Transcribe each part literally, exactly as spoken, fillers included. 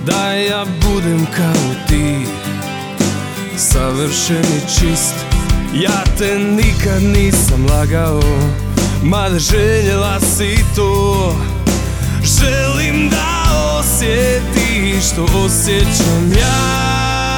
da ja budem kao ti, savršen i čist. Ja te nikad nisam lagao, mada željela si to. Želim da osjetiš što osjećam ja.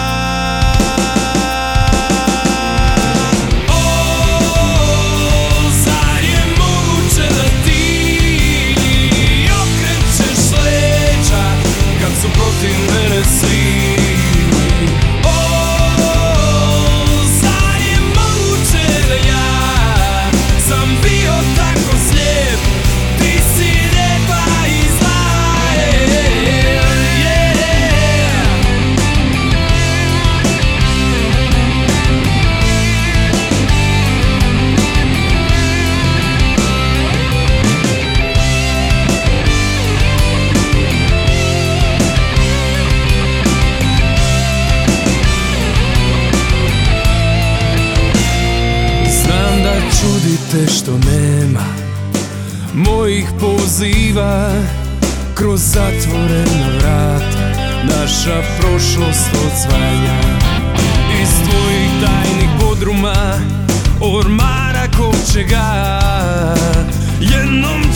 Čudite što nema mojih poziva kroz zatvorena vrata, naša prošlost odsvanja. Iz tvojih tajnih podruma, ormara kovčega, jednom